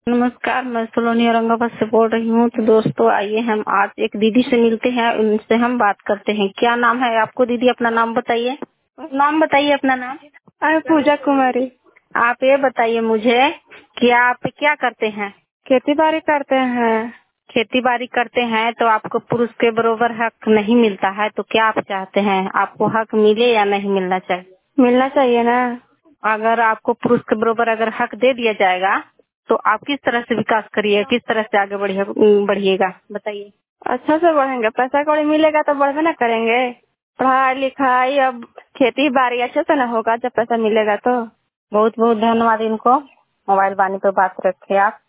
नमस्कार, मैं सलोनी औरंगाबाद से बोल रही हूँ। तो दोस्तों आइए हम आज एक दीदी से मिलते हैं, उनसे हम बात करते हैं। क्या नाम है आपको दीदी? अपना नाम बताइए। नाम बताइए अपना नाम। पूजा कुमारी। आप ये बताइए मुझे कि आप क्या करते हैं? खेती बाड़ी करते हैं। खेती बाड़ी करते हैं तो आपको पुरुष के बराबर हक नहीं मिलता है, तो क्या आप चाहते हैं? आपको हक मिले या नहीं मिलना चाहिए? मिलना चाहिए ना। अगर आपको पुरुष के बराबर अगर हक दे दिया जाएगा तो आप किस तरह से विकास करिए, किस तरह से आगे बढ़िएगा बताइए। अच्छा से बढ़ेंगे, पैसा कौड़ी मिलेगा तो बढ़वे ना करेंगे। पढ़ाई लिखाई अब खेती बाड़ी अच्छे से ना होगा जब पैसा मिलेगा तो। बहुत बहुत धन्यवाद। इनको मोबाइल वाणी पर बात रखे आप।